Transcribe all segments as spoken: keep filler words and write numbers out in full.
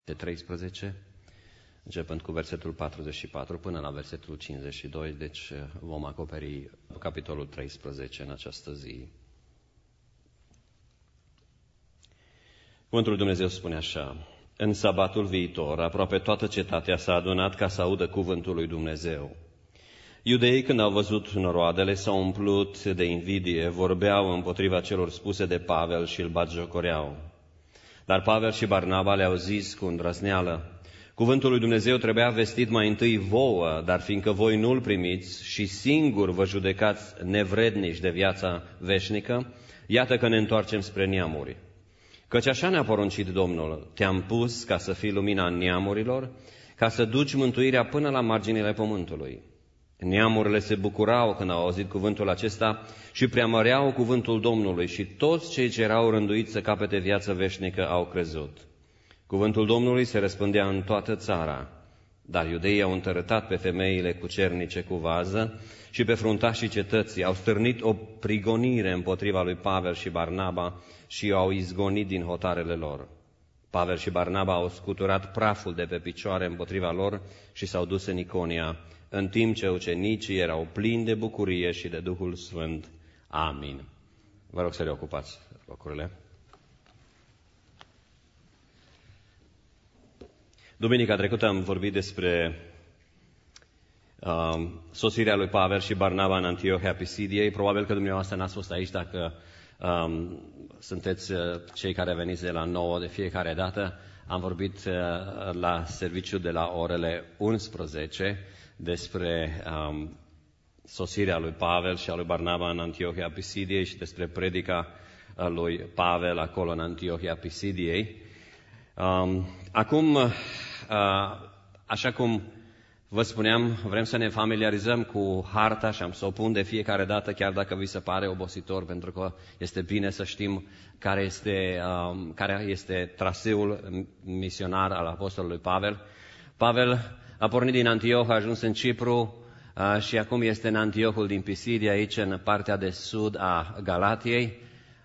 treisprezece, începând cu versetul patruzeci și patru până la versetul cincizeci și doi, deci vom acoperi capitolul treisprezece în această zi. Cuvântul lui Dumnezeu spune așa: în sabatul viitor, aproape toată cetatea s-a adunat ca să audă cuvântul lui Dumnezeu. Iudeii, când au văzut noroadele, s-au umplut de invidie, vorbeau împotriva celor spuse de Pavel și îl batjocoreau. Dar Pavel și Barnaba le-au zis cu îndrăzneală: cuvântul lui Dumnezeu trebuia vestit mai întâi vouă, dar fiindcă voi nu-l primiți și singur vă judecați nevrednici de viața veșnică, iată că ne întoarcem spre neamuri. Căci așa ne-a poruncit Domnul: te-am pus ca să fii lumina neamurilor, ca să duci mântuirea până la marginile pământului. Neamurile se bucurau când au auzit cuvântul acesta și preamăreau cuvântul Domnului și toți cei ce erau rânduiți să capete viață veșnică au crezut. Cuvântul Domnului se răspândea în toată țara, dar iudeii au întărătat pe femeile cucernice cu vază și pe fruntașii cetății, au stârnit o prigonire împotriva lui Pavel și Barnaba și au izgonit din hotarele lor. Pavel și Barnaba au scuturat praful de pe picioare împotriva lor și s-au dus în Iconia, în timp ce ucenicii erau plini de bucurie și de Duhul Sfânt. Amin. Vă rog să le ocupați locurile. Duminica trecută am vorbit despre uh, sosirea lui Pavel și Barnaba în Antiohia Pisidiei. Probabil că dumneavoastră n-ați fost aici dacă um, sunteți uh, cei care veniți de la nouă de fiecare dată. Am vorbit uh, la serviciu de la orele unsprezece despre um, sosirea lui Pavel și a lui Barnaba în Antiohia Pisidiei și despre predica lui Pavel acolo în Antiohia Pisidiei. Um, acum, uh, așa cum vă spuneam, vrem să ne familiarizăm cu harta și am să o pun de fiecare dată, chiar dacă vi se pare obositor, pentru că este bine să știm care este, um, care este traseul misionar al apostolului Pavel. Pavel a pornit din Antioh, a ajuns în Cipru uh, și acum este în Antiohul din Pisidia, aici în partea de sud a Galatiei.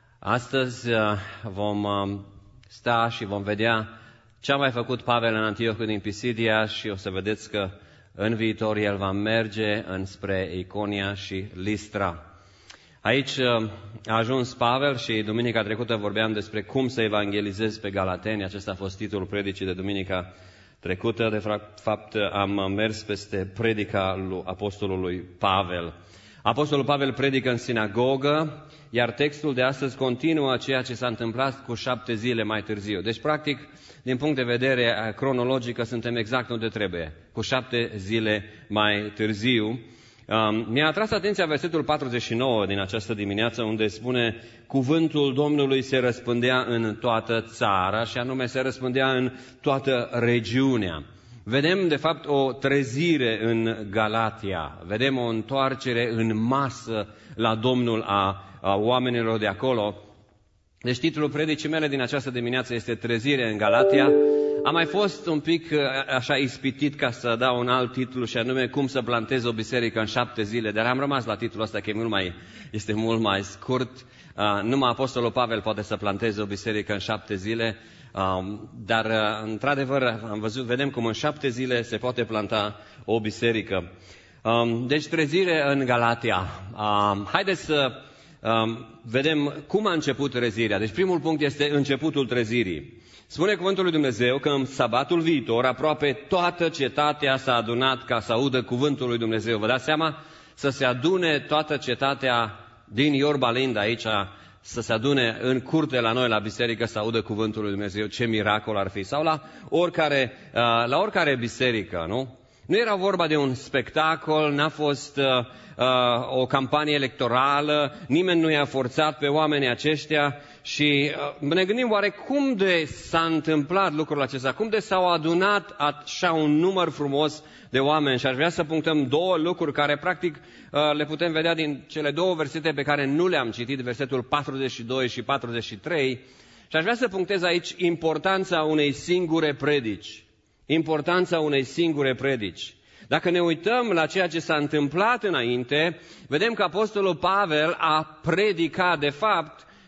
Astăzi uh, vom uh, sta și vom vedea ce a mai făcut Pavel în Antiohul din Pisidia și o să vedeți că în viitor el va merge înspre Iconia și Listra. Aici uh, a ajuns Pavel și duminica trecută vorbeam despre cum să evangelizezi pe galateni. Acesta a fost titlul predicii de duminica trecută. De fapt, am mers peste predica lui apostolului Pavel. Apostolul Pavel predică în sinagogă, iar textul de astăzi continuă ceea ce s-a întâmplat cu șapte zile mai târziu. Deci, practic, din punct de vedere cronologic, suntem exact unde trebuie, cu șapte zile mai târziu. Um, mi-a atras atenția versetul patruzeci și nouă din această dimineață, unde spune: cuvântul Domnului se răspândea în toată țara, și anume se răspândea în toată regiunea. Vedem, de fapt, o trezire în Galatia, vedem o întoarcere în masă la Domnul a, a oamenilor de acolo. Deci titlul predicii mele din această dimineață este Trezire în Galatia. Am mai fost un pic așa ispitit ca să dau un alt titlu, și anume Cum să plantezi o biserică în șapte zile, dar am rămas la titlul ăsta, că e mult mai, este mult mai scurt. Uh, numai Apostolul Pavel poate să planteze o biserică în șapte zile, uh, dar uh, într-adevăr am văzut, vedem cum în șapte zile se poate planta o biserică. Uh, deci trezire în Galatia. Uh, haideți să uh, vedem cum a început trezirea. Deci primul punct este începutul trezirii. Spune cuvântul lui Dumnezeu că în sabatul viitor aproape toată cetatea s-a adunat ca să audă cuvântul lui Dumnezeu. Vă dați seama? Să se adune toată cetatea din Iorba Linda aici, să se adune în curte la noi la biserică să audă cuvântul lui Dumnezeu. Ce miracol ar fi! Sau la oricare, la oricare biserică, nu? Nu era vorba de un spectacol, n-a fost uh, uh, o campanie electorală, nimeni nu i-a forțat pe oamenii aceștia și uh, ne gândim oare cum de s-a întâmplat lucrul acesta, cum de s-au adunat așa un număr frumos de oameni. Și aș vrea să punctăm două lucruri care practic uh, le putem vedea din cele două versete pe care nu le-am citit, versetul patruzeci și doi și patruzeci și trei. Și aș vrea să punctez aici importanța unei singure predici. Importanța unei singure predici. Dacă ne uităm la ceea ce s-a întâmplat înainte, vedem că apostolul Pavel a predicat, de fapt,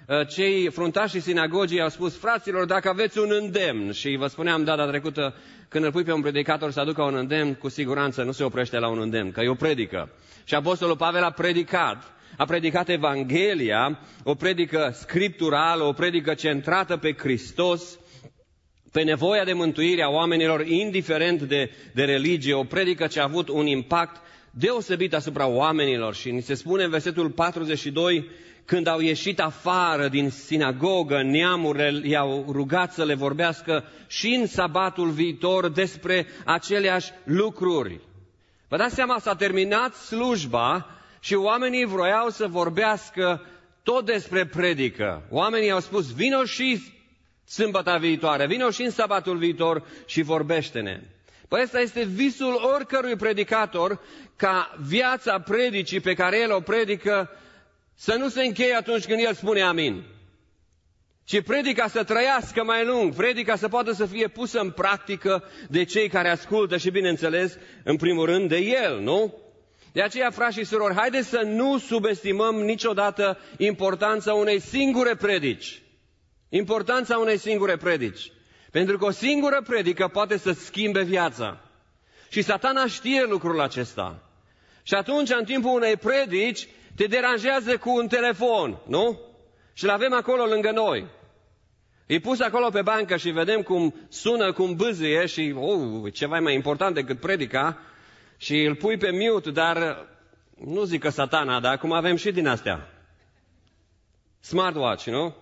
cei fruntașii sinagogii au spus, fraților, dacă aveți un îndemn, și vă spuneam data trecută, când îl pui pe un predicator să aducă un îndemn, cu siguranță nu se oprește la un îndemn, că e o predică. Și Apostolul Pavel a predicat, a predicat Evanghelia, o predică scripturală, o predică centrată pe Hristos, pe nevoia de mântuire a oamenilor, indiferent de, de religie, o predică ce a avut un impact deosebit asupra oamenilor. Și ni se spune în versetul patruzeci și doi, când au ieșit afară din sinagogă, neamurile i-au rugat să le vorbească și în sabatul viitor despre aceleași lucruri. Vă dați seama, s-a terminat slujba și oamenii vroiau să vorbească tot despre predică. Oamenii au spus, vino și sâmbăta viitoare, vino și în sabatul viitor și vorbește-ne. Păi ăsta este visul oricărui predicator, ca viața predicii pe care el o predică să nu se încheie atunci când el spune amin, ci predica să trăiască mai lung, predica să poată să fie pusă în practică de cei care ascultă și, bineînțeles, în primul rând de el, nu? De aceea, frați și surori, haideți să nu subestimăm niciodată importanța unei singure predici. Importanța unei singure predici. Pentru că o singură predică poate să schimbe viața. Și Satana știe lucrul acesta. Și atunci, în timpul unei predici, te deranjează cu un telefon, nu? Și l-avem acolo lângă noi. E pus acolo pe bancă și vedem cum sună, cum bâzâie și, oh, ceva mai important decât predica, și îl pui pe mute, dar nu zic că Satana, dar acum avem și din astea. Smartwatch, nu?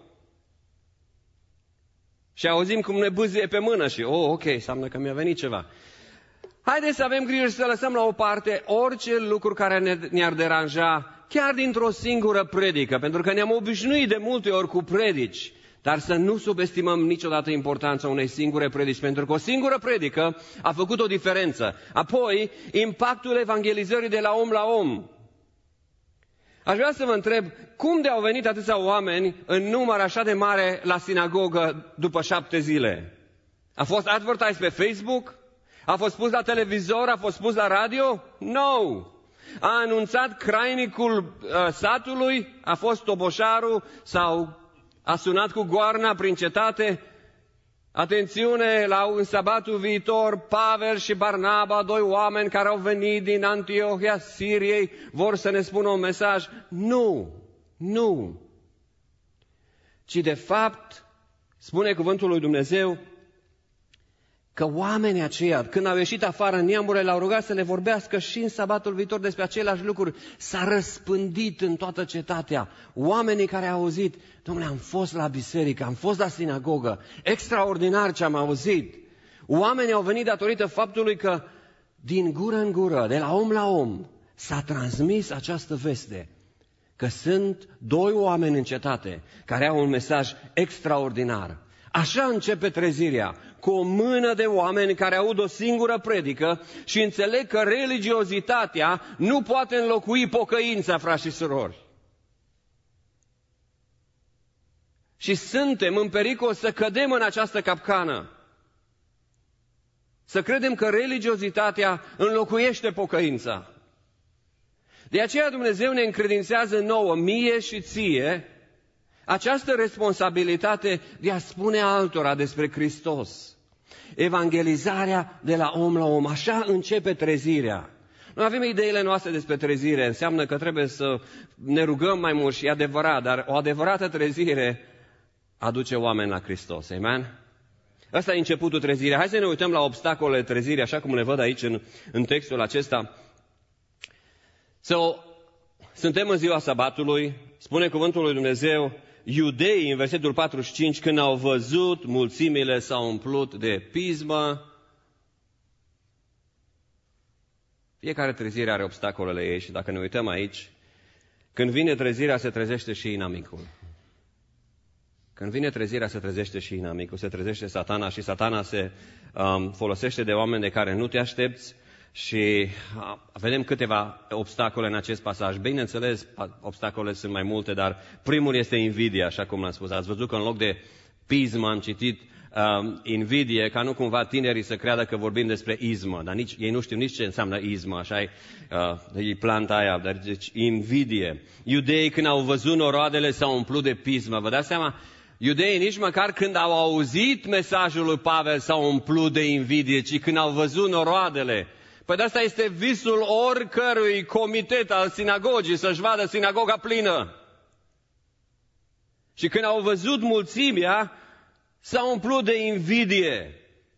Și auzim cum ne bâzie pe mână și, oh, ok, înseamnă că mi-a venit ceva. Haideți să avem grijă și să lăsăm la o parte orice lucru care ne, ne-ar deranja, chiar dintr-o singură predică, pentru că ne-am obișnuit de multe ori cu predici, dar să nu subestimăm niciodată importanța unei singure predici, pentru că o singură predică a făcut o diferență. Apoi, impactul evangelizării de la om la om. Aș vrea să vă întreb, cum de au venit atâția oameni în număr așa de mare la sinagogă după șapte zile? A fost advertised pe Facebook? A fost pus la televizor? A fost pus la radio? No! A anunțat crainicul uh, satului? A fost toboșarul? Sau a sunat cu goarna prin cetate? Atențiune, la în sabatul viitor, Pavel și Barnaba, doi oameni care au venit din Antiohia Siriei, vor să ne spună un mesaj. Nu, nu. Ci de fapt, spune cuvântul lui Dumnezeu, că oamenii aceia, când au ieșit afară în neamurile, l-au rugat să le vorbească și în sabatul viitor despre aceleași lucruri. S-a răspândit în toată cetatea. Oamenii care au auzit, dom'le, am fost la biserică, am fost la sinagogă, extraordinar ce am auzit. Oamenii au venit datorită faptului că din gură în gură, de la om la om, s-a transmis această veste, că sunt doi oameni în cetate care au un mesaj extraordinar. Așa începe trezirea, cu o mână de oameni care aud o singură predică și înțeleg că religiozitatea nu poate înlocui pocăința, frați și surori. Și suntem în pericol să cădem în această capcană. Să credem că religiozitatea înlocuiește pocăința. De aceea Dumnezeu ne încredințează nouă, mie și ție, această responsabilitate de a spune altora despre Hristos. Evangelizarea de la om la om. Așa începe trezirea. Noi avem ideile noastre despre trezire. Înseamnă că trebuie să ne rugăm mai mult și e adevărat, dar o adevărată trezire aduce oameni la Hristos. Amen? Ăsta e începutul trezirii. Hai să ne uităm la obstacolele trezirii, așa cum le văd aici în, în textul acesta. So, suntem în ziua sabatului, spune cuvântul lui Dumnezeu, iudeii, în versetul patruzeci și cinci, când au văzut, mulțimile s-au umplut de pismă. Fiecare trezire are obstacolele ei și dacă ne uităm aici, când vine trezirea, se trezește și inamicul. Când vine trezirea, se trezește și inamicul, se trezește Satana și Satana se um, folosește de oameni de care nu te aștepți și uh, vedem câteva obstacole în acest pasaj. Bineînțeles, obstacole sunt mai multe, dar primul este invidia, așa cum l-am spus. Ați văzut că în loc de pismă am citit uh, invidie, ca nu cumva tinerii să creadă că vorbim despre izmă, dar nici, ei nu știu nici ce înseamnă izmă, așa e, uh, e planta aia, dar deci invidie. Iudeii când au văzut noroadele s-au umplut de pismă, vă dați seama? Iudeii nici măcar când au auzit mesajul lui Pavel s-au umplut de invidie, ci când au văzut noroadele. Păi de asta este visul oricărui comitet al sinagogii, să-și vadă sinagoga plină. Și când au văzut mulțimea, s-au umplut de invidie.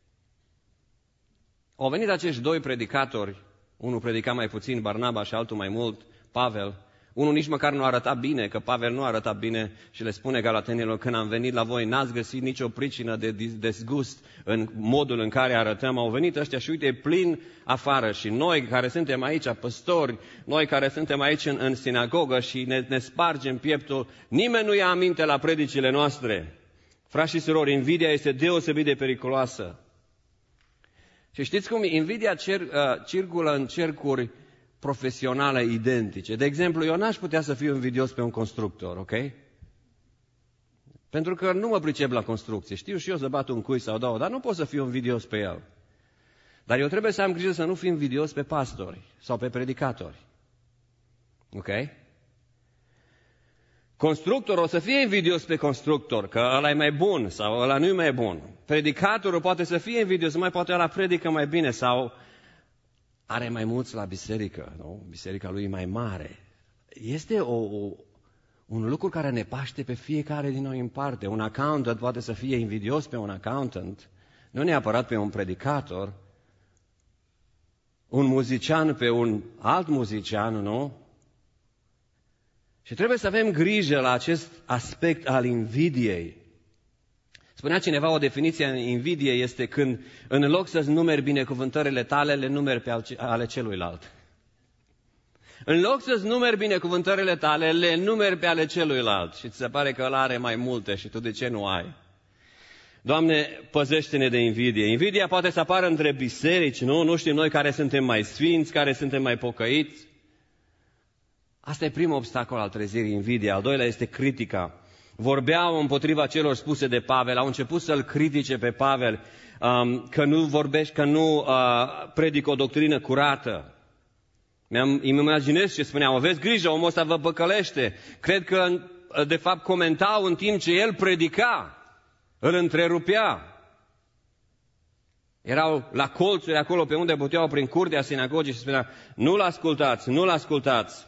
Au venit acești doi predicatori, unul predica mai puțin, Barnaba, și altul mai mult, Pavel. Unul nici măcar nu arăta bine, că Pavel nu arăta bine și le spune galatenilor, când am venit la voi, n-ați găsit nicio pricină de dezgust în modul în care arătăm. Au venit ăștia și uite, e plin afară. Și noi care suntem aici, păstori, noi care suntem aici în, în sinagogă și ne, ne spargem pieptul, nimeni nu ia aminte la predicile noastre. Frați și surori, invidia este deosebit de periculoasă. Și știți cum? Invidia cer, uh, circulă în cercuri profesionale identice. De exemplu, eu n-aș putea să fiu invidios pe un constructor, ok? Pentru că nu mă pricep la construcție. Știu și eu să bat un cui sau două, dar nu pot să fiu invidios pe el. Dar eu trebuie să am grijă să nu fiu invidios pe pastori sau pe predicatori. Ok? Constructorul o să fie invidios pe constructor, că ăla e mai bun sau ăla nu e mai bun. Predicatorul poate să fie invidios, mai poate ăla predică mai bine sau are mai mulți la biserică, nu? Biserica lui e mai mare. Este o, o, un lucru care ne paște pe fiecare din noi în parte. Un accountant poate să fie invidios pe un accountant, nu neapărat pe un predicator. Un muzician pe un alt muzician, nu? Și trebuie să avem grijă la acest aspect al invidiei. Spunea cineva, o definiție în invidie este când în loc să-ți numeri binecuvântările tale, le numeri pe ale celuilalt. În loc să-ți numeri binecuvântările tale, le numeri pe ale celuilalt. Și ți se pare că ăla are mai multe și tu de ce nu ai? Doamne, păzește-ne de invidie. Invidia poate să apară între biserici, nu? Nu știm noi care suntem mai sfinți, care suntem mai pocăiți. Asta e primul obstacol al trezirii, invidia. Al doilea este critica. Vorbeau împotriva celor spuse de Pavel, au început să-l critique pe Pavel, um, că nu vorbești, că nu uh, predică o doctrină curată. Mi-am, îmi imaginez ce spuneam, aveți grijă, omul ăsta vă păcălește. Cred că, de fapt, comentau în timp ce el predica, îl întrerupea. Erau la colțuri acolo pe unde puteau prin curtea sinagogii și spunea, nu-l ascultați, nu-l ascultați.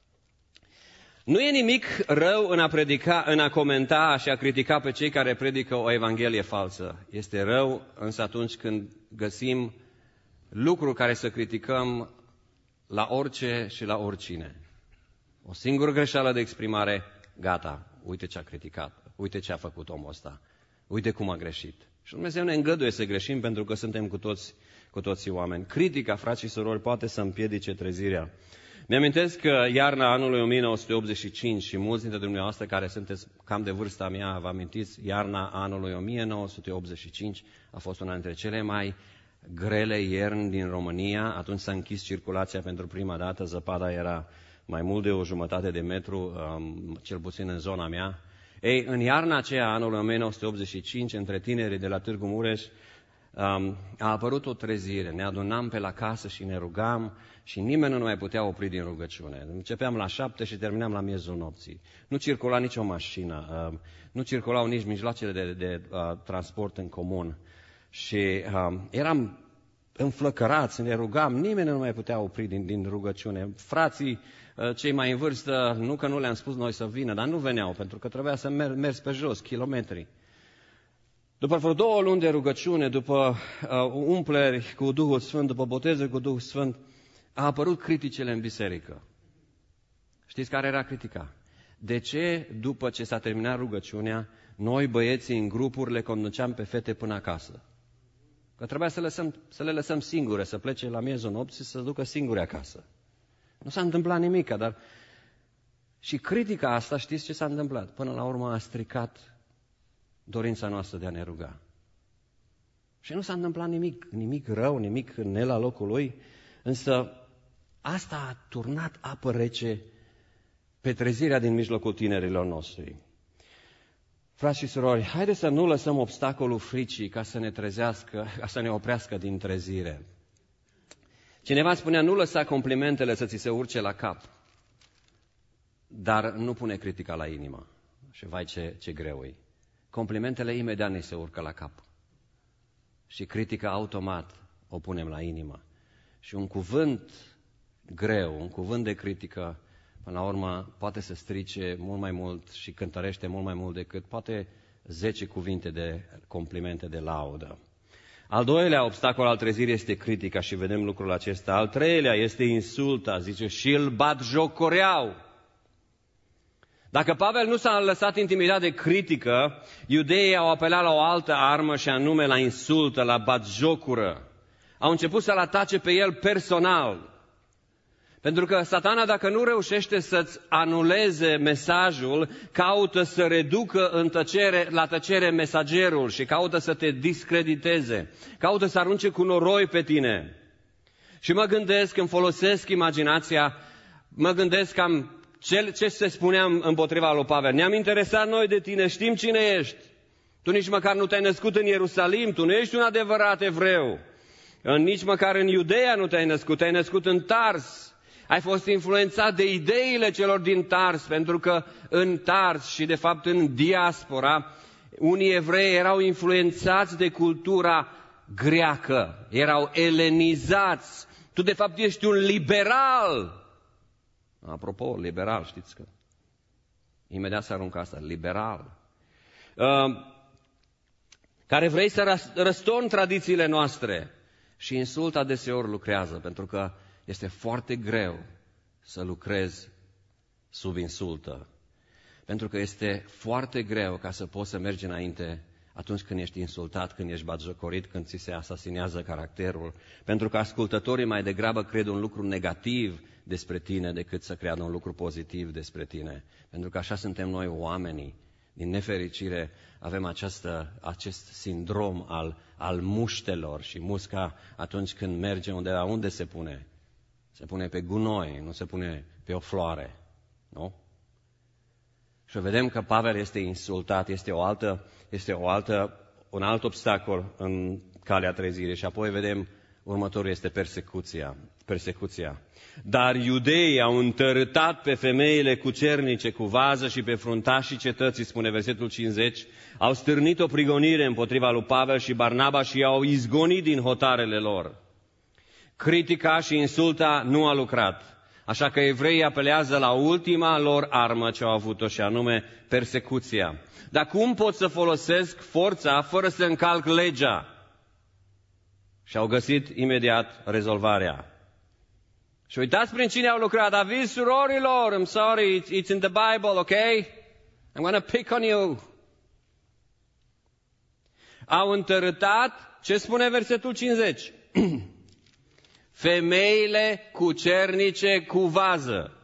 Nu e nimic rău în a predica, în a comenta și a critica pe cei care predică o evanghelie falsă. Este rău însă atunci când găsim lucruri care să criticăm la orice și la oricine. O singură greșeală de exprimare, gata, uite ce a criticat, uite ce a făcut omul ăsta, uite cum a greșit. Și Dumnezeu ne îngăduie să greșim pentru că suntem cu toți, cu toții oameni. Critica, frați și surori, poate să împiedice trezirea. Mi-amintesc că iarna anului o mie nouă sute optzeci și cinci și mulți dintre dumneavoastră care sunteți cam de vârsta mea, vă amintiți, iarna anului o mie nouă sute optzeci și cinci a fost una dintre cele mai grele ierni din România. Atunci s-a închis circulația pentru prima dată, zăpada era mai mult de o jumătate de metru, um, cel puțin în zona mea. Ei, în iarna aceea, anului o mie nouă sute optzeci și cinci, între tinerii de la Târgu Mureș, um, a apărut o trezire. Ne adunam pe la casă și ne rugam și nimeni nu mai putea opri din rugăciune. Începeam la șapte și terminam la miezul nopții. Nu circula nicio mașină, uh, nu circulau nici mijloacele de, de uh, transport în comun. Și uh, eram înflăcărați, ne rugam, nimeni nu mai putea opri din, din rugăciune. Frații, uh, cei mai în vârstă, nu că nu le-am spus noi să vină, dar nu veneau, pentru că trebuia să mer- mergi pe jos, kilometri. După vreo două luni de rugăciune, după uh, umpleri cu Duhul Sfânt, după botezul cu Duhul Sfânt, a apărut criticele în biserică. Știți care era critica? De ce, după ce s-a terminat rugăciunea, noi băieții în grupuri le conduceam pe fete până acasă? Că trebuia să, lăsăm, să le lăsăm singure, să plece la miezul nopții și să se ducă singure acasă. Nu s-a întâmplat nimic, dar și critica asta, știți ce s-a întâmplat? Până la urmă a stricat dorința noastră de a ne ruga. Și nu s-a întâmplat nimic, nimic rău, nimic ne la locul lui, însă asta a turnat apă rece pe trezirea din mijlocul tinerilor noștri. Frați și surori, haideți să nu lăsăm obstacolul fricii ca să ne trezească, ca să ne oprească din trezire. Cineva spunea, nu lăsa complimentele să ți se urce la cap, dar nu pune critica la inimă. Și vai ce, ce greu e. Complimentele imediat ne se urcă la cap. Și critica automat o punem la inimă. Și un cuvânt greu, un cuvânt de critică, până la urmă, poate să strice mult mai mult și cântărește mult mai mult decât poate zece cuvinte de complimente de laudă. Al doilea obstacol al trezirii este critica și vedem lucrul acesta. Al treilea este insulta, zice, și îl batjocoreau. Dacă Pavel nu s-a lăsat intimidat de critică, iudeii au apelat la o altă armă și anume la insultă, la batjocură. Au început să-l atace pe el personal. Pentru că Satana, dacă nu reușește să-ți anuleze mesajul, caută să reducă în tăcere, la tăcere mesagerul și caută să te discrediteze. Caută să arunce cu noroi pe tine. Și mă gândesc, când folosesc imaginația, mă gândesc cam ce, ce se spuneam împotriva lui Pavel. Ne-am interesat noi de tine, știm cine ești. Tu nici măcar nu te-ai născut în Ierusalim, tu nu ești un adevărat evreu. Nici măcar în Iudeea nu te-ai născut, te-ai născut în Tars. Ai fost influențat de ideile celor din Tars, pentru că în Tars și de fapt în diaspora, unii evrei erau influențați de cultura greacă, erau elenizați. Tu de fapt ești un liberal. Apropo, liberal, știți că imediat se aruncă asta, liberal. Uh, care vrei să răstorni tradițiile noastre. Și insulta deseori lucrează, pentru că este foarte greu să lucrezi sub insultă. Pentru că este foarte greu ca să poți să mergi înainte atunci când ești insultat, când ești batjocorit, când ți se asasinează caracterul. Pentru că ascultătorii mai degrabă cred un lucru negativ despre tine decât să creadă un lucru pozitiv despre tine. Pentru că așa suntem noi oamenii. Din nefericire avem această, acest sindrom al, al muștelor și musca atunci când merge undeva, unde se pune? Se pune pe gunoi, nu se pune pe o floare, nu? Și vedem că Pavel este insultat, este, o altă, este o altă, un alt obstacol în calea trezirii și apoi vedem următorul este persecuția. persecuția. Dar iudeii au întărâtat pe femeile cucernice cu vază și pe fruntașii cetății, spune versetul cincizeci, au stârnit o prigonire împotriva lui Pavel și Barnaba și i-au izgonit din hotarele lor. Critica și insulta nu a lucrat. Așa că evreii apelează la ultima lor armă ce au avut-o și anume persecuția. Dar cum pot să folosesc forța fără să încalc legea? Și au găsit imediat rezolvarea. Și uitați prin cine au lucrat. Aviz surorilor, I'm sorry, it's, it's in the Bible, okay? I'm going to pick on you. Au întărâtat, ce spune versetul cincizeci? Femeile cucernice cu vază.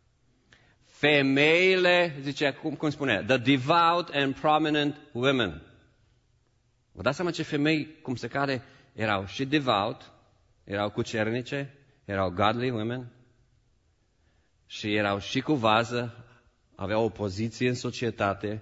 Femeile, zice, cum, cum spune? The devout and prominent women. Vă dați seama ce femei, cum se cade, erau și devout, erau cucernice, erau godly women și erau și cu vază, aveau o poziție în societate.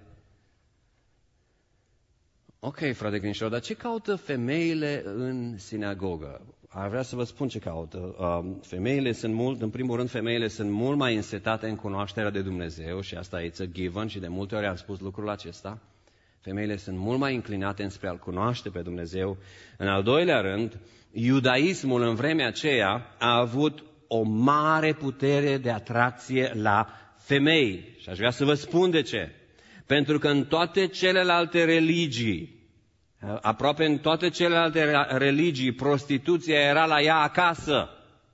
Ok, frate Grinșor, dar ce caută femeile în sinagogă? Ar vrea să vă spun ce caută. Femeile sunt mult, în primul rând, femeile sunt mult mai însetate în cunoașterea de Dumnezeu și asta e a given și de multe ori am spus lucrul acesta. Femeile sunt mult mai înclinate înspre a-L cunoaște pe Dumnezeu. În al doilea rând, iudaismul în vremea aceea a avut o mare putere de atracție la femei. Și aș vrea să vă spun de ce. Pentru că în toate celelalte religii, aproape în toate celelalte religii, prostituția era la ea acasă.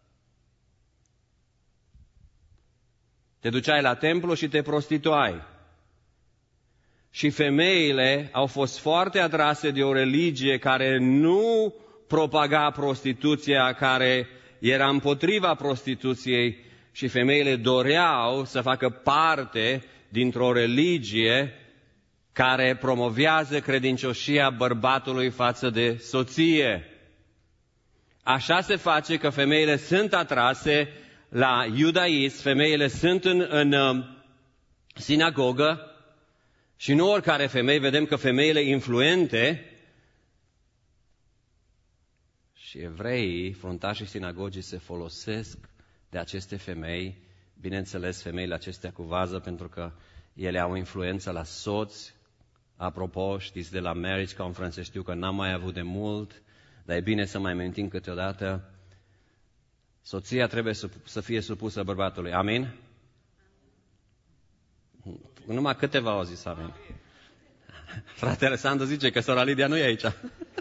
Te duceai la templu și te prostituai. Și femeile au fost foarte atrase de o religie care nu propaga prostituția, care era împotriva prostituției și femeile doreau să facă parte dintr-o religie care promovează credincioșia bărbatului față de soție. Așa se face că femeile sunt atrase la iudaism, femeile sunt în, în sinagogă Și nu oricare femei, vedem că femeile influente și evreii, fruntașii sinagogii, se folosesc de aceste femei, bineînțeles femeile acestea cu vază, pentru că ele au influență la soți. Apropo, știți, de la Marriage Conference, știu că n-am mai avut de mult, dar e bine să mai amintim câteodată, soția trebuie să fie supusă bărbatului. Amin? Numai câteva au zis amin. Fratele Sandu zice că sora Lidia nu e aici.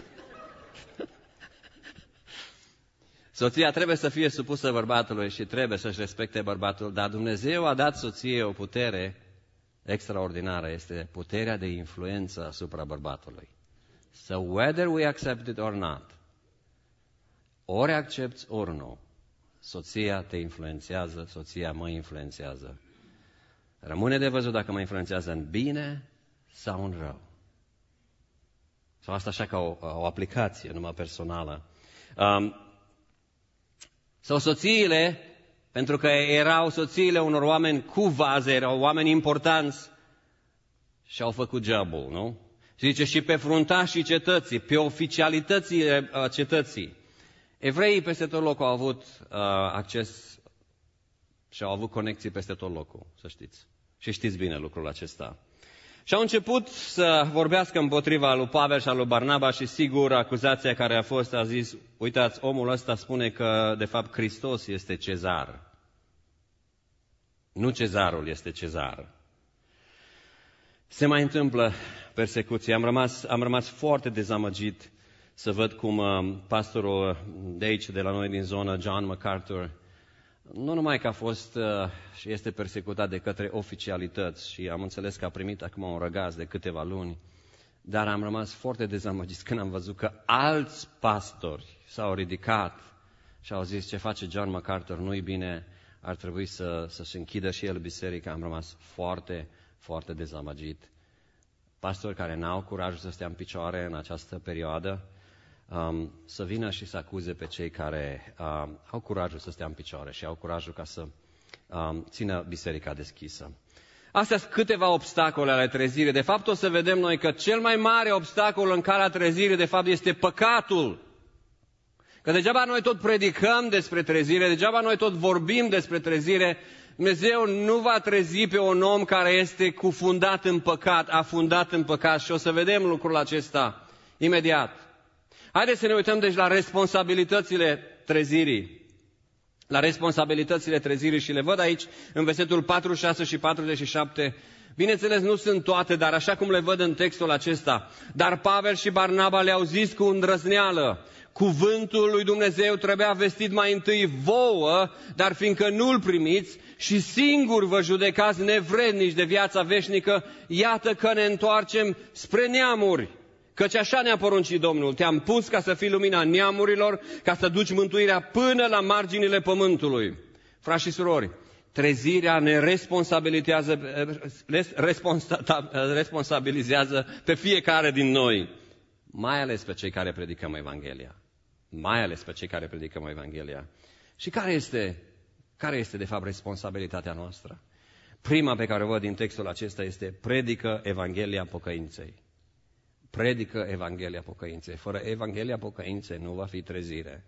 Soția trebuie să fie supusă bărbatului și trebuie să-și respecte bărbatul, dar Dumnezeu a dat soției o putere extraordinară, este puterea de influență asupra bărbatului. So whether we accept it or not, ori accepti, ori nu, soția te influențează, soția mă influențează. Rămâne de văzut dacă mă influențează în bine sau în rău. Sau asta așa ca o, o aplicație numai personală. Um, sau soțiile, pentru că erau soțiile unor oameni cu vază, erau oameni importanți și au făcut jobul, nu? Și zice, și pe fruntașii cetății, pe oficialitățile cetății. Evreii peste tot locul au avut uh, acces și au avut conexii peste tot locul, să știți. Și știți bine lucrul acesta. Și au început să vorbească împotriva lui Pavel și a lui Barnaba și sigur acuzația care a fost a zis, uitați, omul ăsta spune că de fapt Hristos este cezar. Nu cezarul este cezar. Se mai întâmplă persecuție. Am rămas, am rămas foarte dezamăgit să văd cum uh, pastorul de aici, de la noi din zonă, John MacArthur, nu numai că a fost uh, și este persecutat de către oficialități și am înțeles că a primit acum un răgaz de câteva luni, dar am rămas foarte dezamăgit când am văzut că alți pastori s-au ridicat și au zis ce face John MacArthur nu-i bine, ar trebui să, să-și închidă și el biserica. Am rămas foarte, foarte dezamăgit. Pastori care n-au curajul să stea în picioare în această perioadă, Um, să vină și să acuze pe cei care um, au curajul să stea în picioare și au curajul ca să um, țină biserica deschisă. Astea sunt câteva obstacole ale trezirii. De fapt, o să vedem noi că cel mai mare obstacol în calea trezirii, de fapt, este păcatul. Că degeaba noi tot predicăm despre trezire, degeaba noi tot vorbim despre trezire, Dumnezeu nu va trezi pe un om care este cufundat în păcat, afundat în păcat și o să vedem lucrul acesta imediat. Haideți să ne uităm deci la responsabilitățile trezirii. La responsabilitățile trezirii și le văd aici în versetul patruzeci și șase și patruzeci și șapte. Bineînțeles, nu sunt toate, dar așa cum le văd în textul acesta. Dar Pavel și Barnaba le-au zis cu îndrăzneală. Cuvântul lui Dumnezeu trebuia vestit mai întâi vouă, dar fiindcă nu-l primiți și singur vă judecați nevrednici de viața veșnică, iată că ne întoarcem spre neamuri. Căci așa ne-a poruncit Domnul, te-am pus ca să fii lumina neamurilor, ca să duci mântuirea până la marginile pământului. Frați și surori, trezirea ne responsabilizează, responsabilizează pe fiecare din noi, mai ales pe cei care predicăm Evanghelia. Mai ales pe cei care predicăm Evanghelia. Și care este, care este de fapt responsabilitatea noastră? Prima pe care o văd din textul acesta este predică Evanghelia pocăinței. Predică Evanghelia pocăinței. Fără Evanghelia pocăinței nu va fi trezire.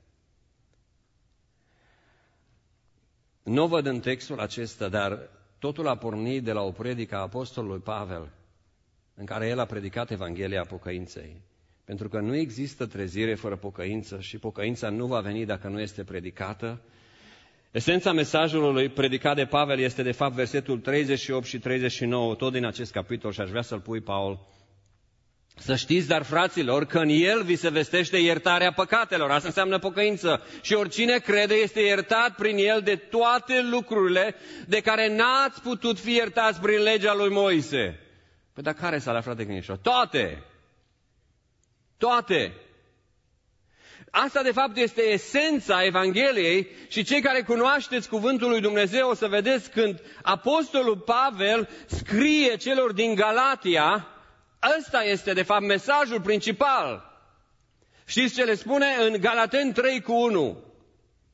Nu văd în textul acesta, dar totul a pornit de la o predică a apostolului Pavel, în care el a predicat Evanghelia pocăinței. Pentru că nu există trezire fără pocăință și pocăința nu va veni dacă nu este predicată. Esența mesajului predicat de Pavel este de fapt versetul treizeci și opt și treizeci și nouă, tot din acest capitol, și aș vrea să-l pui, Paul. Să știți, dar fraților, că în el vi se vestește iertarea păcatelor. Asta înseamnă pocăință. Și oricine crede este iertat prin el de toate lucrurile de care n-ați putut fi iertați prin legea lui Moise. Păi dar care s-a aflat de gânișor? Toate! Toate! Asta de fapt este esența Evangheliei și cei care cunoașteți cuvântul lui Dumnezeu o să vedeți când apostolul Pavel scrie celor din Galatia. Ăsta este, de fapt, mesajul principal. Știți ce le spune în Galateni trei cu unu?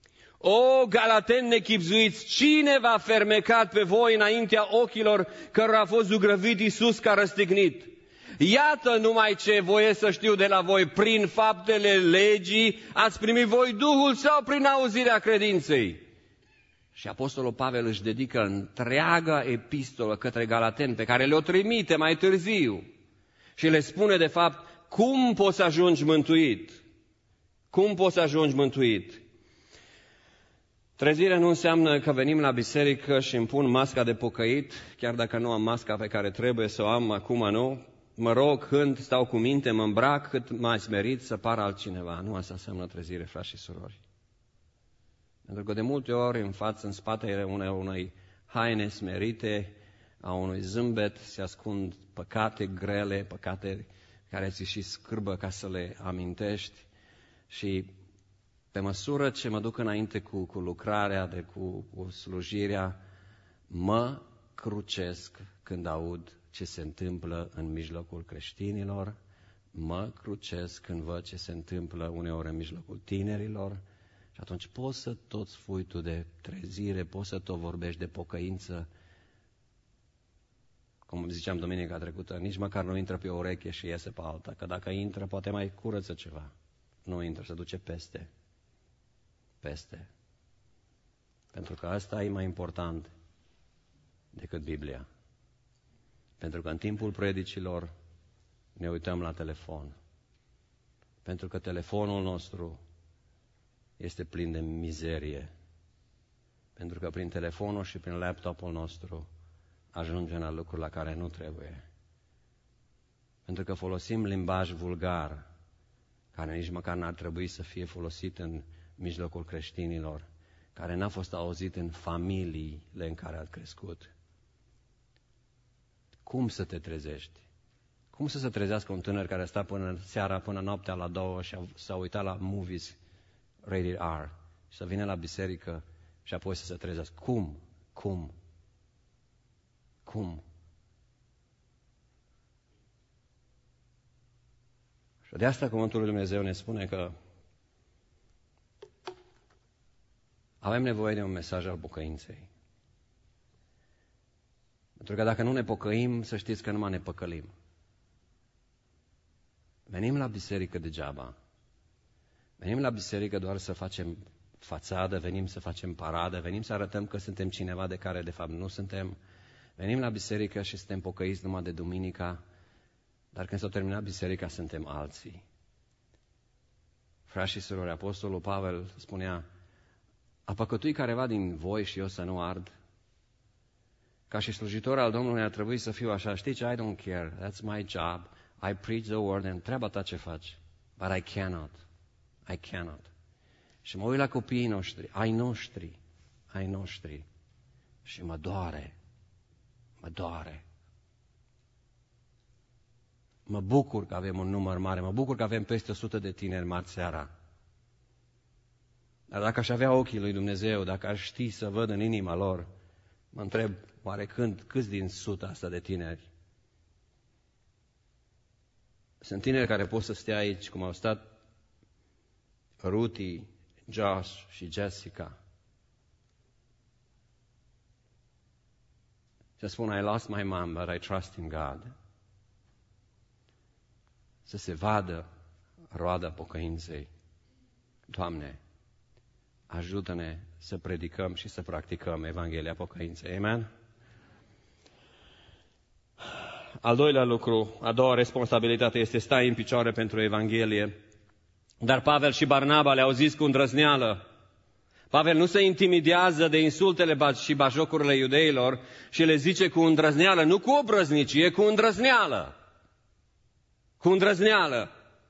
O galateni nechibzuiți, cine v-a fermecat pe voi înaintea ochilor cărora a fost zugrăvit Iisus ca răstignit? Iată numai ce voie să știu de la voi, prin faptele legii ați primit voi Duhul sau prin auzirea credinței? Și Apostolul Pavel își dedică întreaga epistolă către galateni, pe care le-o trimite mai târziu și le spune de fapt cum poți să ajungi mântuit. Cum poți să ajungi mântuit? Trezire nu înseamnă că venim la biserică și îmi pun masca de pocăit, chiar dacă nu am masca pe care trebuie să o am acum, nu? Mă rog, când stau cu minte, mă îmbrac cât mai smerit să pară altcineva. Nu asta înseamnă trezire, frați și surori. Pentru că de multe ori în față, în spatele unei, unei haine smerite, a unui zâmbet, se ascund păcate grele, păcate care ți și scârbă ca să le amintești. Și pe măsură ce mă duc înainte cu, cu lucrarea, de, cu, cu slujirea, mă crucesc când aud ce se întâmplă în mijlocul creștinilor, mă crucesc când văd ce se întâmplă uneori în mijlocul tinerilor și atunci poți să tot spui tu de trezire, poți să tot vorbești de pocăință. Cum ziceam duminica trecută, nici măcar nu intră pe o ureche și iese pe alta, că dacă intră poate mai curăță ceva. Nu intră, se duce peste. Peste. Pentru că asta e mai important decât Biblia. Pentru că în timpul predicilor ne uităm la telefon. Pentru că telefonul nostru este plin de mizerie. Pentru că prin telefonul și prin laptopul nostru ajungem la lucruri la care nu trebuie. Pentru că folosim limbaj vulgar, care nici măcar n-ar trebui să fie folosit în mijlocul creștinilor, care n-a fost auzit în familiile în care ați crescut. Cum să te trezești? Cum să se trezească un tânăr care sta până seara, până noaptea la două și s-a uitat la movies rated R și să vină la biserică și apoi să se trezească? Cum? Cum? Cum? Și de asta cuvântul lui Dumnezeu ne spune că avem nevoie de un mesaj al pocăinței. Pentru că dacă nu ne pocăim, să știți că numai ne păcălim. Venim la biserică degeaba. Venim la biserică doar să facem fațadă, venim să facem paradă, venim să arătăm că suntem cineva de care de fapt nu suntem. Venim la biserică și suntem pocăiți numai de duminica, dar când s-a terminat biserica suntem alții. Frați și surori, Apostolul Pavel spunea, a păcătui careva din voi și eu să nu ard? Ca și slujitor al Domnului ar trebui să fiu așa, știți, I don't care, that's my job, I preach the word, and treaba ta ce faci, but I cannot, I cannot. Și mă uit la copiii noștri, ai noștri, ai noștri, și mă doare, mă doare. Mă bucur că avem un număr mare, mă bucur că avem peste o sută de tineri marți seara. Dar dacă aș avea ochii lui Dumnezeu, dacă aș ști să văd în inima lor, mă întreb, oare când, câți din suta asta de tineri? Sunt tineri care pot să stea aici, cum au stat Ruthie, Josh și Jessica. Să spun, I lost my mom, but I trust in God. Să se vadă roada pocăinței. Doamne, ajută-ne să predicăm și să practicăm Evanghelia pocăinței. Amen? Al doilea lucru, a doua responsabilitate este stai în picioare pentru Evanghelie. Dar Pavel și Barnaba le-au zis cu îndrăzneală. Pavel nu se intimidează de insultele și bajocurile iudeilor și le zice cu îndrăzneală, nu cu obrăznicie, cu îndrăzneală. Cu îndrăzneală.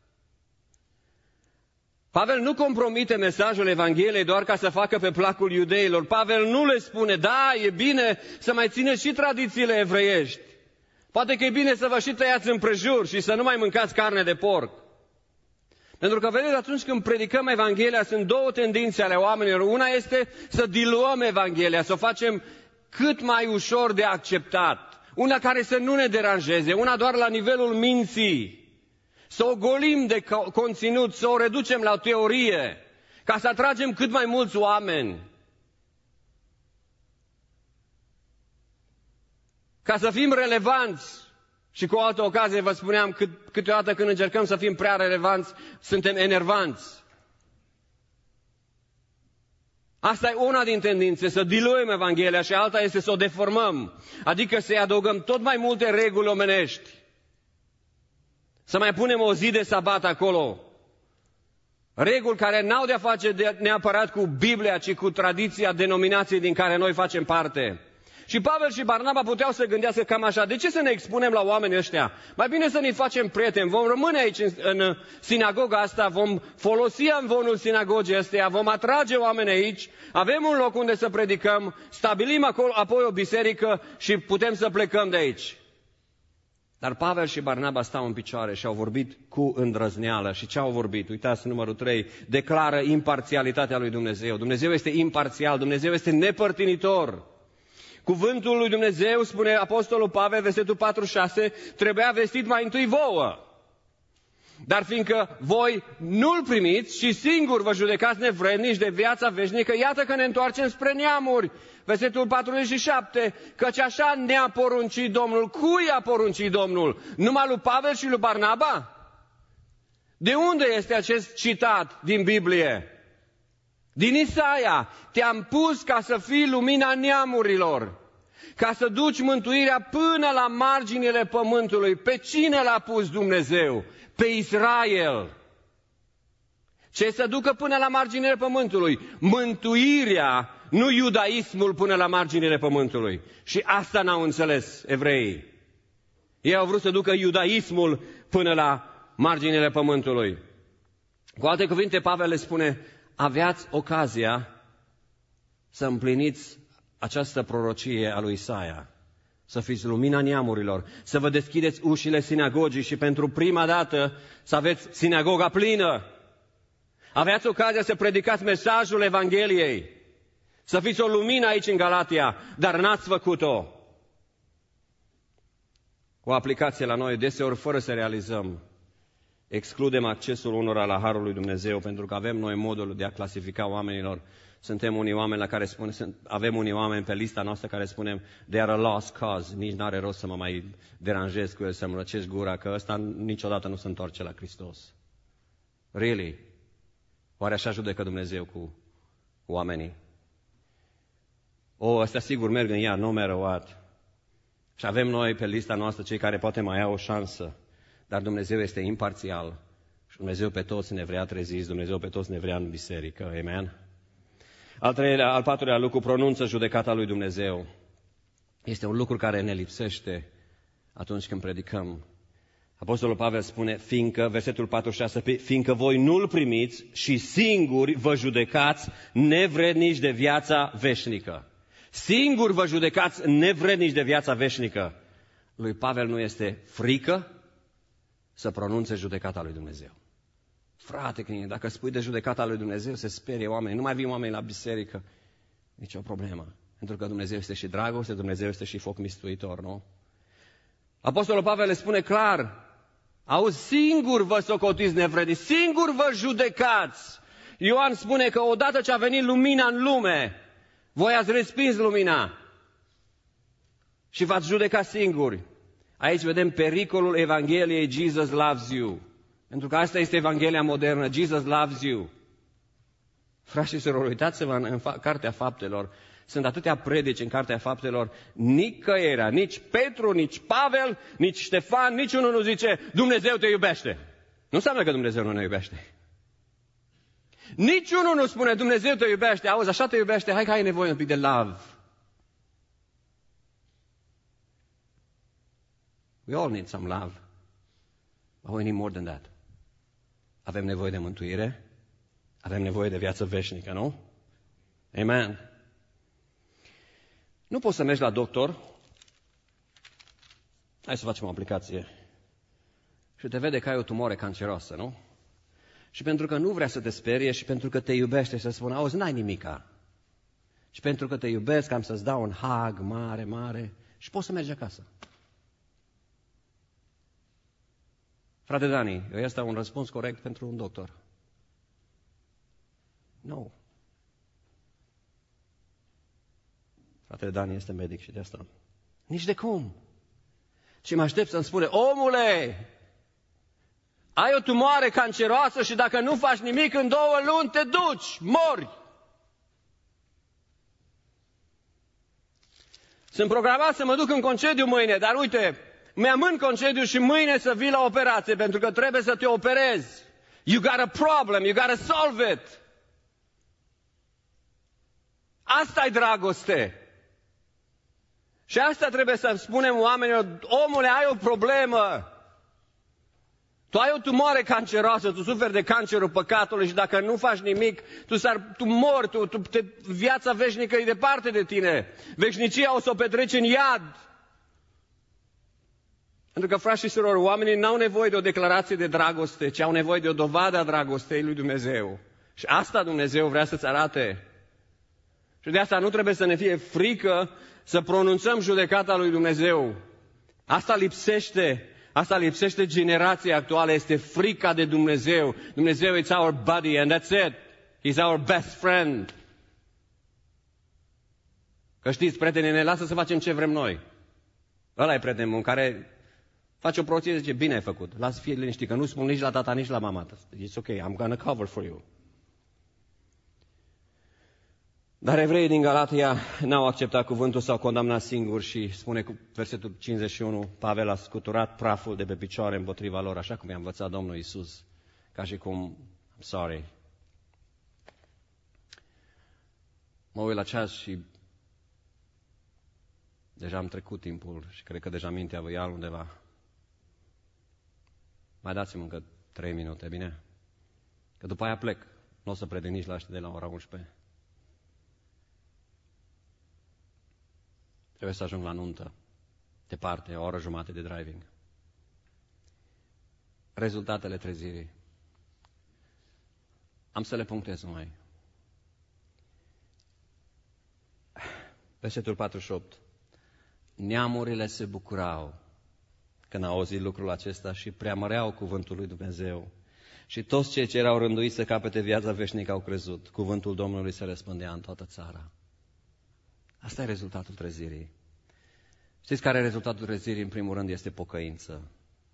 Pavel nu compromite mesajul Evangheliei doar ca să facă pe placul iudeilor. Pavel nu le spune, da, e bine să mai țineți și tradițiile evreiești. Poate că e bine să vă și tăiați împrejur și să nu mai mâncați carne de porc. Pentru că, vedeți, atunci când predicăm Evanghelia, sunt două tendințe ale oamenilor. Una este să diluăm Evanghelia, să o facem cât mai ușor de acceptat. Una care să nu ne deranjeze, una doar la nivelul minții. Să o golim de conținut, să o reducem la teorie. ca să atragem cât mai mulți oameni, ca să fim relevanți. Și cu o altă ocazie vă spuneam, cât, câteodată când încercăm să fim prea relevanți, suntem enervanți. Asta e una din tendințe, să diluăm Evanghelia, și alta este să o deformăm, adică să-i adăugăm tot mai multe reguli omenești. Să mai punem o zi de sabat acolo. Reguli care n-au de-a face de, neapărat cu Biblia, ci cu tradiția denominației din care noi facem parte. Și Pavel și Barnaba puteau să gândească cam așa: de ce să ne expunem la oamenii ăștia? Mai bine să ne facem prieteni, vom rămâne aici în, în sinagoga asta, vom folosi amvonul sinagogii ăsteia, vom atrage oameni aici, avem un loc unde să predicăm, stabilim acolo apoi o biserică și putem să plecăm de aici. Dar Pavel și Barnaba stau în picioare și au vorbit cu îndrăzneală. Și ce au vorbit? Uitați, numărul trei, declară imparțialitatea lui Dumnezeu. Dumnezeu este imparțial, Dumnezeu este nepărtinitor. Cuvântul lui Dumnezeu, spune apostolul Pavel, versetul patruzeci și șase, trebuia vestit mai întâi vouă. Dar fiindcă voi nu-l primiți și singur vă judecați nevrednici de viața veșnică, iată că ne întoarcem spre neamuri. Versetul patruzeci și șapte, căci așa ne-a poruncit Domnul. Cui a poruncit Domnul? Numai lui Pavel și lui Barnaba? De unde este acest citat din Biblie? Din Isaia: te-am pus ca să fii lumina neamurilor, ca să duci mântuirea până la marginile pământului. Pe cine l-a pus Dumnezeu? Pe Israel. Ce să ducă până la marginile pământului? Mântuirea, nu iudaismul până la marginile pământului. Și asta n-au înțeles evreii. Ei au vrut să ducă iudaismul până la marginile pământului. Cu alte cuvinte, Pavel le spune: aveați ocazia să împliniți această prorocie a lui Isaia, să fiți lumina neamurilor, să vă deschideți ușile sinagogii și pentru prima dată să aveți sinagoga plină. Aveați ocazia să predicați mesajul Evangheliei, să fiți o lumină aici în Galatia, dar n-ați făcut-o. O aplicație la noi, deseori fără să realizăm, excludem accesul unora la Harul lui Dumnezeu, pentru că avem noi modul de a clasifica oamenilor. Suntem unii oameni la care spune, avem unii oameni pe lista noastră care spunem they are a lost cause, nici n-are rost să mă mai deranjez cu el, să-mi răcesc gura, că ăsta niciodată nu se întoarce la Hristos. Really? Oare așa judecă Dumnezeu cu oamenii? O, ăstea sigur merg în iad, no matter what. Și avem noi pe lista noastră cei care poate mai au o șansă. Dar Dumnezeu este imparțial și Dumnezeu pe toți ne vrea treziți, Dumnezeu pe toți ne vrea în biserică. Amen? Al treilea, al patrulea lucru, pronunță judecata lui Dumnezeu. Este un lucru care ne lipsește atunci când predicăm. Apostolul Pavel spune, fiindcă, versetul patruzeci și șase, fiindcă voi nu-l primiți și singuri vă judecați nevrednici de viața veșnică. Singuri vă judecați nevrednici de viața veșnică. Lui Pavel nu este frică să pronunțe judecata lui Dumnezeu. Frate, când, dacă spui de judecata lui Dumnezeu, se sperie oamenii. Nu mai vin oameni la biserică. Nici o problemă. Pentru că Dumnezeu este și dragoste, Dumnezeu este și foc mistuitor, nu? Apostolul Pavel le spune clar, auzi, singur vă socotiți nevrednici, singur vă judecați. Ioan spune că odată ce a venit lumina în lume, voi ați respins lumina și v-ați judecat singuri. Aici vedem pericolul Evangheliei Jesus loves you. Pentru că asta este Evanghelia modernă, Jesus loves you. Frați și surori, uitați-vă în, în fa- Cartea Faptelor. Sunt atâtea predici în Cartea Faptelor, nicăierea, nici Petru, nici Pavel, nici Ștefan, niciunul nu zice Dumnezeu te iubește. Nu înseamnă că Dumnezeu nu ne iubește. Niciunul nu spune Dumnezeu te iubește, auzi, așa te iubește, hai că ai nevoie un pic de love. We all need some love. But we need more than that. Avem nevoie de mântuire, avem nevoie de viață veșnică, nu? Amen. Nu poți să mergi la doctor, hai să facem o aplicație, și te vede că ai o tumoare canceroasă, nu? Și pentru că nu vrea să te sperie și pentru că te iubește, să spună, auzi, n-ai nimica. Și pentru că te iubesc, am să-ți dau un hug mare, mare și poți să mergi acasă. Frate Dani, ăsta e un răspuns corect pentru un doctor. Nu. Fratele Dani este medic și de asta. Nici de cum. Și mă aștept să-mi spune, omule, ai o tumoare canceroasă și dacă nu faci nimic în două luni te duci, mori. Sunt programat să mă duc în concediu mâine, dar uite, mi-amân concediu și mâine să vii la operație, pentru că trebuie să te operezi. You got a problem, you got to solve it. Asta-i dragoste. Și asta trebuie să spunem oamenilor, omule, ai o problemă. Tu ai o tumoare canceroasă, tu suferi de cancerul păcatului și dacă nu faci nimic, tu, s-ar, tu mori, tu, tu, te, viața veșnică e departe de tine. Veșnicia o să o petreci în iad. Pentru că, frați și surori, oamenii n-au nevoie de o declarație de dragoste, ci au nevoie de o dovadă a dragostei lui Dumnezeu. Și asta Dumnezeu vrea să-ți arate. Și de asta nu trebuie să ne fie frică să pronunțăm judecata lui Dumnezeu. Asta lipsește. Asta lipsește generația actuală, este frica de Dumnezeu. Dumnezeu it's our buddy and that's it. He's our best friend. Că știți, prietenii ne lasă să facem ce vrem noi. Ăla e prietenul în care face o prostie și zice, bine ai făcut, lasă fie liniștit, că nu spun nici la tata, nici la mama. It's ok, I'm gonna cover for you. Dar evreii din Galatia n-au acceptat cuvântul, s-au condamnat singuri și spune cu versetul cincizeci și unu, Pavel a scuturat praful de pe picioare împotriva lor, așa cum i-a învățat Domnul Iisus, ca și cum, I'm sorry. Mă uit la ceas și deja am trecut timpul și cred că deja mintea vă ia undeva. Mai dați-mi încă trei minute, bine? Că după aia plec, nu o să predic nici la ăștia de la ora unsprezece. Trebuie să ajung la nuntă, departe, o oră jumate de driving. Rezultatele trezirii. Am să le punctez numai. Versetul patruzeci și opt. Neamurile se bucurau când au auzit lucrul acesta și preamăreau cuvântul lui Dumnezeu. Și toți cei ce erau rânduiți să capete viața veșnică au crezut. Cuvântul Domnului se răspândea în toată țara. Asta e rezultatul trezirii. Știți care e rezultatul trezirii? În primul rând este pocăință.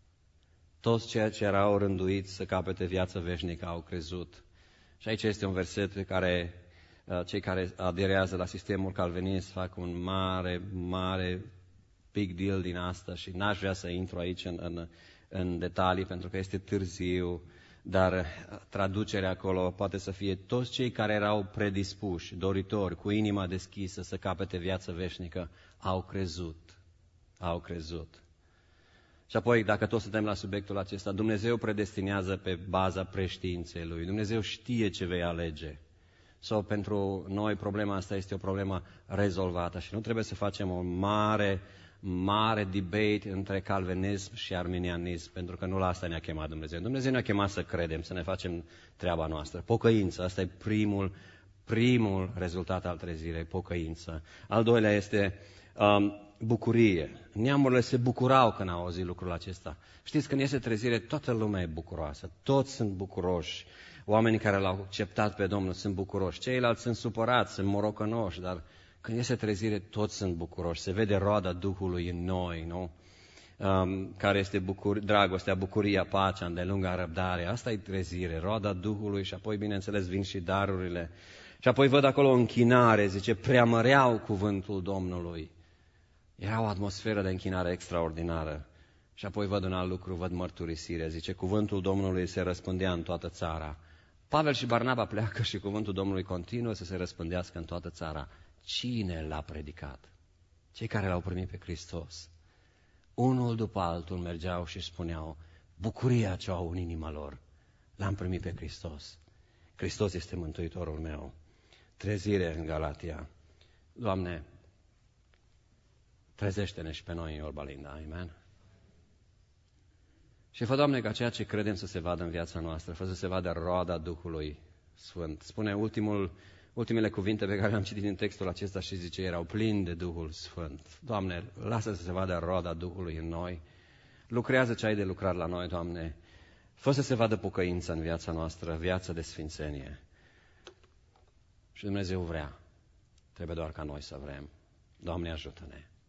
Toți cei ce erau rânduiți să capete viață veșnică au crezut. Și aici este un verset pe care uh, cei care aderează la sistemul calvinist fac un mare, mare big deal din asta și n-aș vrea să intru aici în, în, în detalii pentru că este târziu, dar traducerea acolo poate să fie toți cei care erau predispuși, doritori, cu inima deschisă să capete viață veșnică, au crezut. Au crezut. Și apoi, dacă toți suntem la subiectul acesta, Dumnezeu predestinează pe baza preștiinței Lui. Dumnezeu știe ce vei alege. So, pentru noi problema asta este o problemă rezolvată și nu trebuie să facem o mare, mare debate între calvinism și arminianism, pentru că nu la asta ne-a chemat Dumnezeu. Dumnezeu ne-a chemat să credem, să ne facem treaba noastră. Pocăință, asta e primul, primul rezultat al trezirii, pocăință. Al doilea este um, bucurie. Neamurile se bucurau când au auzit lucrul acesta. Știți, când este trezire, toată lumea e bucuroasă, toți sunt bucuroși. Oamenii care l-au acceptat pe Domnul sunt bucuroși, ceilalți sunt supărați, sunt morocănoși, dar când este trezire, toți sunt bucuroși. Se vede roada Duhului în noi, nu? Um, care este bucur- dragostea, bucuria, pacea, îndelunga răbdare. Asta e trezire, roada Duhului și apoi, bineînțeles, vin și darurile. Și apoi văd acolo o închinare, zice, preamăreau cuvântul Domnului. Era o atmosferă de închinare extraordinară. Și apoi văd un alt lucru, văd mărturisire. Zice, cuvântul Domnului se răspândea în toată țara. Pavel și Barnaba pleacă și cuvântul Domnului continuă să se răspândească în toată țara. Cine l-a predicat? Cei care l-au primit pe Hristos. Unul după altul mergeau și spuneau, bucuria ce au în inima lor, l-am primit pe Hristos. Hristos este Mântuitorul meu. Trezire în Galatia. Doamne, trezește-ne și pe noi în Iorba Linda. Amen. Și fă, Doamne, ca ceea ce credem să se vadă în viața noastră, fă să se vadă roada Duhului Sfânt. Spune ultimul, ultimele cuvinte pe care le-am citit din textul acesta și zice, erau plini de Duhul Sfânt. Doamne, lasă să se vadă roada Duhului în noi. Lucrează ce ai de lucrat la noi, Doamne. Fă să se vadă pocăința în viața noastră, viața de sfințenie. Și Dumnezeu vrea. Trebuie doar ca noi să vrem. Doamne, ajută-ne!